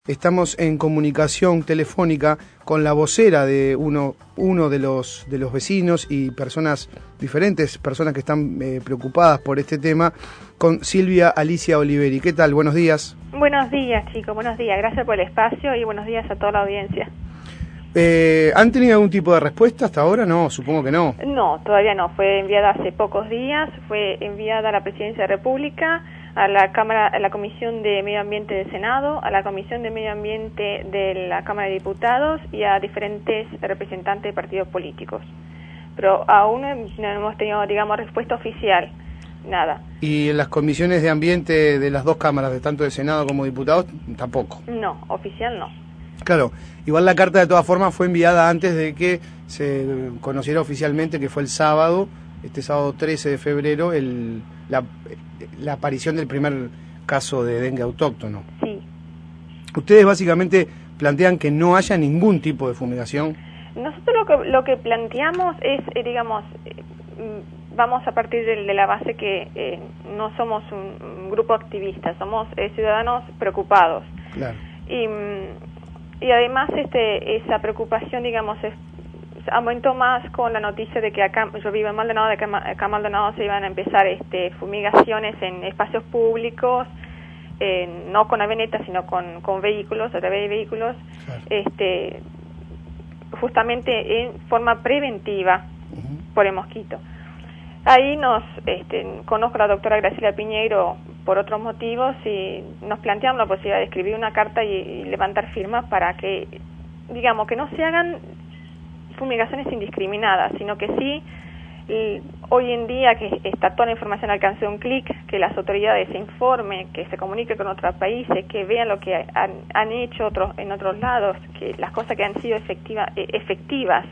Estamos en comunicación telefónica con la vocera de uno de los vecinos y diferentes personas que están preocupadas por este tema, con Silvia Alicia Oliveri. ¿Qué tal? Buenos días. Buenos días, chicos. Buenos días. Gracias por el espacio y buenos días a toda la audiencia. ¿Han tenido algún tipo de respuesta hasta ahora? No, supongo que no. No, todavía no. Fue enviada hace pocos días. Fue enviada a la Presidencia de la República, a la Cámara, a la Comisión de Medio Ambiente del Senado, a la Comisión de Medio Ambiente de la Cámara de Diputados y a diferentes representantes de partidos políticos. Pero aún no hemos tenido, digamos, respuesta oficial. Nada. ¿Y en las comisiones de ambiente de las dos cámaras, de tanto de Senado como diputados, tampoco? No, oficial no. Claro, igual la carta de todas formas fue enviada antes de que se conociera oficialmente, que fue el sábado, este sábado 13 de febrero, la aparición del primer caso de dengue autóctono. Sí. Ustedes básicamente plantean que no haya ningún tipo de fumigación. Nosotros lo que planteamos es, digamos, vamos a partir de la base que no somos un grupo activista, somos ciudadanos preocupados. Claro. Y además esa preocupación, digamos, aumentó más con la noticia de que acá, yo vivo en Maldonado, de que acá en Maldonado se iban a empezar fumigaciones en espacios públicos, no con avionetas, sino con vehículos, a través de vehículos, claro. Justamente en forma preventiva por el mosquito. Ahí conozco a la doctora Graciela Piñeiro por otros motivos y nos planteamos la posibilidad de escribir una carta y levantar firmas para que, digamos, que no se hagan fumigaciones indiscriminadas, sino que sí, hoy en día que está toda la información al alcance de un clic, que las autoridades se informen, que se comunique con otros países, que vean lo que han hecho en otros lados, que las cosas que han sido efectivas,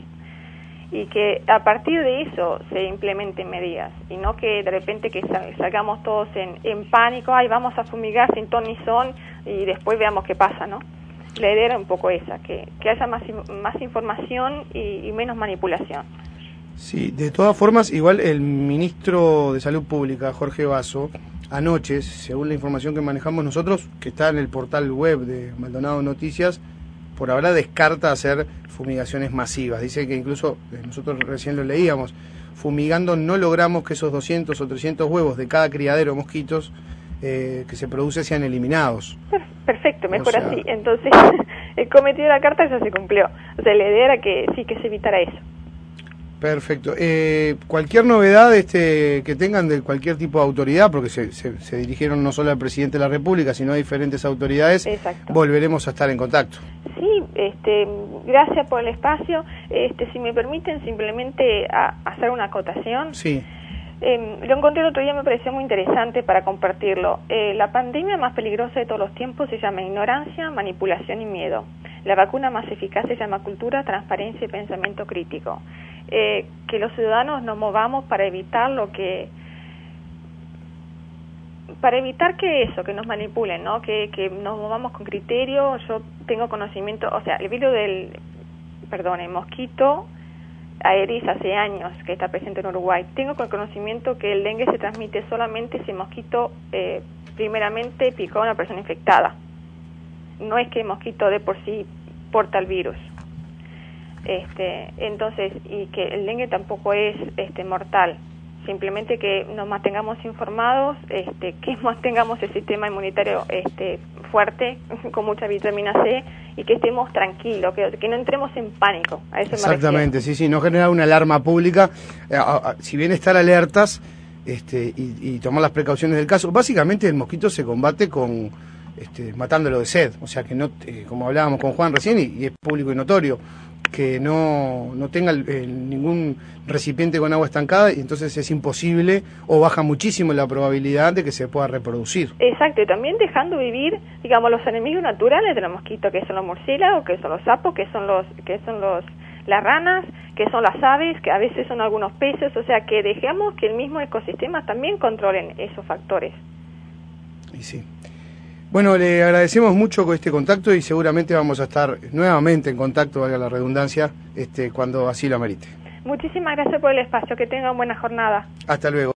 y que a partir de eso se implementen medidas, y no que de repente que salgamos todos en pánico, ay, vamos a fumigar sin ton ni son, y después veamos qué pasa, ¿no? La idea era un poco esa, que haya más información y menos manipulación. Sí, de todas formas, igual el ministro de Salud Pública, Jorge Basso, anoche, según la información que manejamos nosotros, que está en el portal web de Maldonado Noticias, por ahora descarta hacer fumigaciones masivas. Dice que incluso, nosotros recién lo leíamos, fumigando no logramos que esos 200 o 300 huevos de cada criadero de mosquitos que se produce sean eliminados. Perfecto, mejor así. Entonces, el cometido de la carta ya se cumplió. O sea, la idea era que sí, que se evitara eso. Perfecto. Cualquier novedad que tengan de cualquier tipo de autoridad, porque se dirigieron no solo al presidente de la República, sino a diferentes autoridades, exacto, volveremos a estar en contacto. Sí, gracias por el espacio. Si me permiten simplemente hacer una acotación. Sí. Lo encontré el otro día, me pareció muy interesante para compartirlo. La pandemia más peligrosa de todos los tiempos se llama ignorancia, manipulación y miedo. La vacuna más eficaz se llama cultura, transparencia y pensamiento crítico. Que los ciudadanos nos movamos para evitar que nos manipulen, ¿no? Que nos movamos con criterio. Yo tengo conocimiento, o sea, el virus el mosquito Aedes hace años que está presente en Uruguay. Tengo conocimiento que el dengue se transmite solamente si el mosquito primeramente picó a una persona infectada. No es que el mosquito de por sí porta el virus. Entonces, y que el dengue tampoco es mortal. Simplemente que nos mantengamos informados, que mantengamos el sistema inmunitario fuerte, con mucha vitamina C, y que estemos tranquilos, que no entremos en pánico. A eso exactamente, sí, no generar una alarma pública, si bien estar alertas y tomar las precauciones del caso. Básicamente el mosquito se combate con matándolo de sed, o sea que no, como hablábamos con Juan recién, y es público y notorio, que no tenga ningún recipiente con agua estancada, y entonces es imposible o baja muchísimo la probabilidad de que se pueda reproducir. Exacto, y también dejando vivir, digamos, los enemigos naturales de los mosquitos, que son los murciélagos, que son los sapos, que son las ranas, que son las aves, que a veces son algunos peces, o sea, que dejemos que el mismo ecosistema también controlen esos factores. Y sí. Bueno, le agradecemos mucho con este contacto y seguramente vamos a estar nuevamente en contacto, valga la redundancia, cuando así lo amerite. Muchísimas gracias por el espacio, que tengan buena jornada. Hasta luego.